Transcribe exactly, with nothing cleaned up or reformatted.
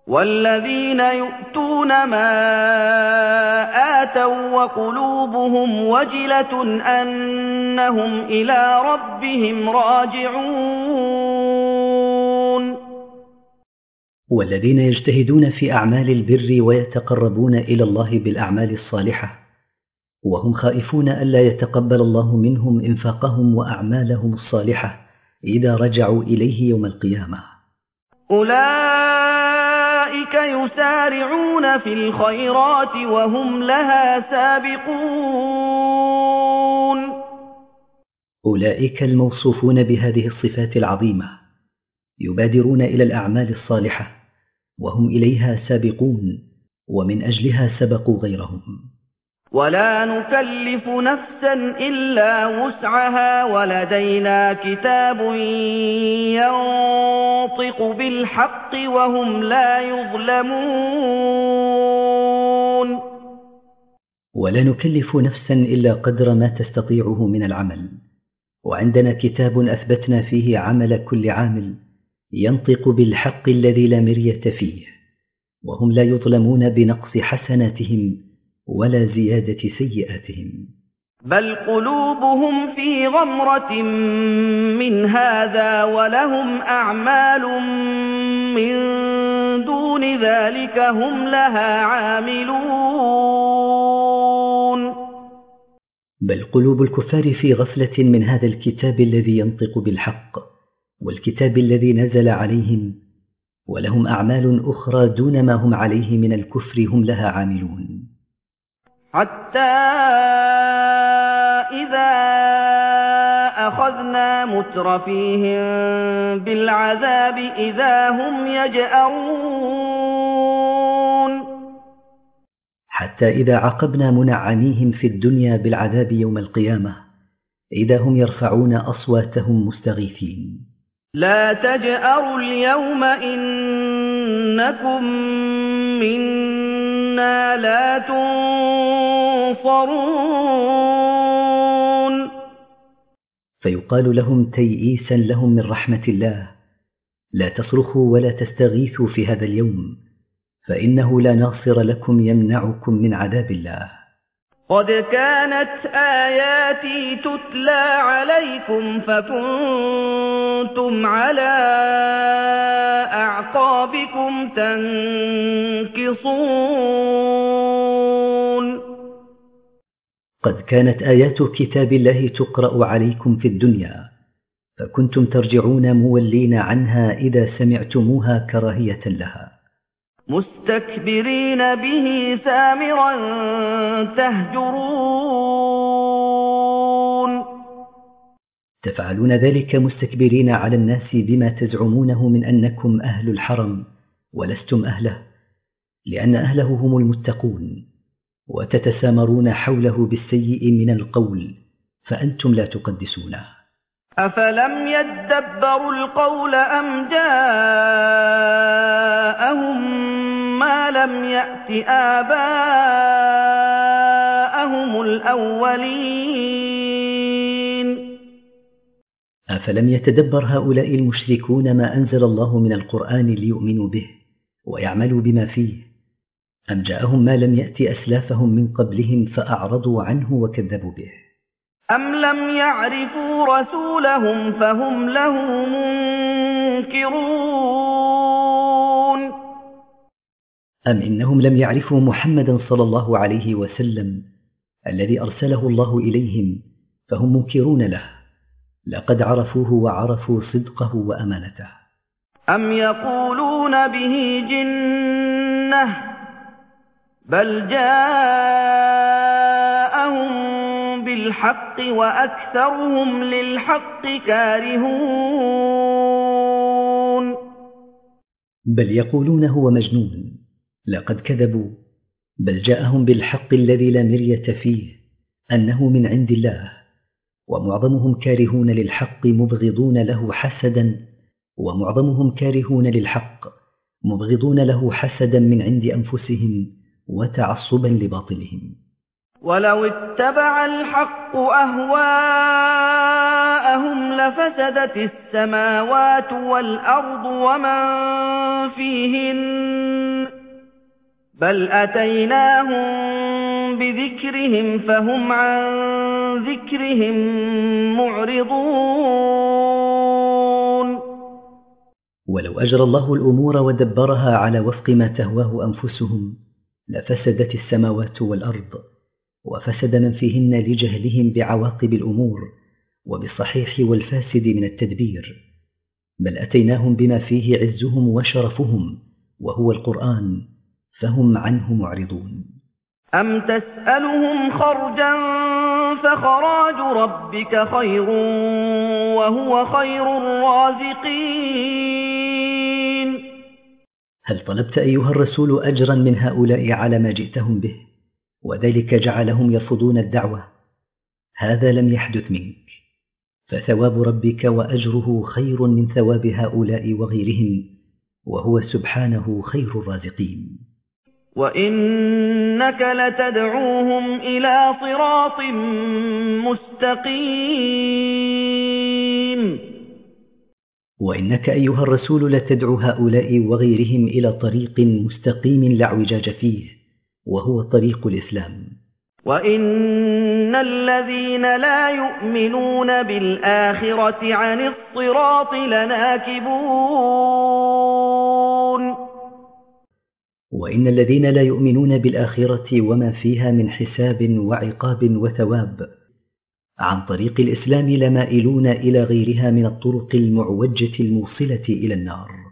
والذين يؤتون ما آتوا وقلوبهم وجلة أنهم إلى ربهم راجعون. والذين يجتهدون في أعمال البر ويتقربون إلى الله بالأعمال الصالحة وهم خائفون ألا يتقبل الله منهم إنفاقهم وأعمالهم الصالحة إذا رجعوا إليه يوم القيامة. أولئك يسارعون في الخيرات وهم لها سابقون. أولئك الموصوفون بهذه الصفات العظيمة يبادرون إلى الأعمال الصالحة وهم إليها سابقون ومن أجلها سبقوا غيرهم. ولا نكلف نفسا إلا وسعها ولدينا كتاب ينطق بالحق وهم لا يظلمون. ولا نكلف نفسا إلا قدر ما تستطيعه من العمل، وعندنا كتاب أثبتنا فيه عمل كل عامل ينطق بالحق الذي لا مرية فيه، وهم لا يظلمون بنقص حسناتهم ولا زيادة سيئاتهم. بل قلوبهم في غمرة من هذا ولهم أعمال من دون ذلك هم لها عاملون. بل قلوب الكفار في غفلة من هذا الكتاب الذي ينطق بالحق والكتاب الذي نزل عليهم، ولهم أعمال أخرى دون ما هم عليه من الكفر هم لها عاملون. حتى إذا أخذنا مترفيهم بالعذاب إذا هم يجأرون. حتى إذا عاقبنا منعميهم في الدنيا بالعذاب يوم القيامة إذا هم يرفعون أصواتهم مستغيثين. لا تجأروا اليوم إنكم منا لا تنصرون. فيقال لهم تيئيسا لهم من رحمة الله: لا تصرخوا ولا تستغيثوا في هذا اليوم، فإنه لا ناصر لكم يمنعكم من عذاب الله. قد كانت آياتي تتلى عليكم فكنتم على أعقابكم تنكصون. قد كانت آيات كتاب الله تقرأ عليكم في الدنيا فكنتم ترجعون مولين عنها إذا سمعتموها كراهية لها، مستكبرين به سامرا تهجرون. تفعلون ذلك مستكبرين على الناس بما تزعمونه من أنكم أهل الحرم ولستم أهله، لأن أهله هم المتقون، وتتسامرون حوله بالسيء من القول فأنتم لا تقدسونه. أفلم يدبروا القول أم جاءهم ما لم يأت آباءهم الأولين. أفلم يتدبر هؤلاء المشركون ما أنزل الله من القرآن ليؤمنوا به ويعملوا بما فيه، أم جاءهم ما لم يأت أسلافهم من قبلهم فأعرضوا عنه وكذبوا به؟ أم لم يعرفوا رسولهم فهم له منكرون. أم إنهم لم يعرفوا محمدا صلى الله عليه وسلم الذي أرسله الله إليهم فهم منكرون له، لقد عرفوه وعرفوا صدقه وأمانته. أم يقولون به جنة بل جاءهم بالحق وأكثرهم للحق كارهون. بل يقولون هو مجنون، لقد كذبوا، بل جاءهم بالحق الذي لا مرية فيه أنه من عند الله، ومعظمهم كارهون للحق مبغضون له حسدا ومعظمهم كارهون للحق مبغضون له حسدا من عند أنفسهم وتعصبا لباطلهم. وَلَوِ اتَّبَعَ الْحَقُّ أَهْوَاءَهُمْ لَفَسَدَتِ السَّمَاوَاتُ وَالْأَرْضُ وَمَن فِيهِنَّ ۚ بَلْ أَتَيْنَاهُم بِذِكْرِهِمْ فَهُمْ عَن ذِكْرِهِم مُّعْرِضُونَ ولو أجرى الله الأمور ودبرها على وفق ما تهواه أنفسهم لفسدت السماوات والأرض، وفسد من فيهن لجهلهم بعواقب الأمور وبالصحيح والفاسد من التدبير، بل أتيناهم بما فيه عزهم وشرفهم وهو القرآن فهم عنه معرضون. أَمْ تَسْأَلُهُمْ خَرْجًا فَخَرَاجُ رَبِّكَ خَيْرٌ وَهُوَ خَيْرُ الرَّازِقِينَ. هل طلبت أيها الرسول أجرا من هؤلاء على ما جئتهم به وذلك جعلهم يرفضون الدعوة؟ هذا لم يحدث منك، فثواب ربك وأجره خير من ثواب هؤلاء وغيرهم، وهو سبحانه خير الرازقين. وَإِنَّكَ لَتَدْعُوهُمْ إِلَىٰ صِرَاطٍ مُّسْتَقِيمٍ. وإنك أيها الرسول لتدعو هؤلاء وغيرهم إلى طريق مستقيم لا اعوجاج فيه، وهو طريق الإسلام. وَإِنَّ الَّذِينَ لَا يُؤْمِنُونَ بِالْآخِرَةِ عَنِ الصِّرَاطِ لَنَاكِبُونَ. وإن الذين لا يؤمنون بالآخرة وما فيها من حساب وعقاب وثواب عن طريق الإسلام لمائلون إلى غيرها من الطرق المعوجة الموصلة إلى النار.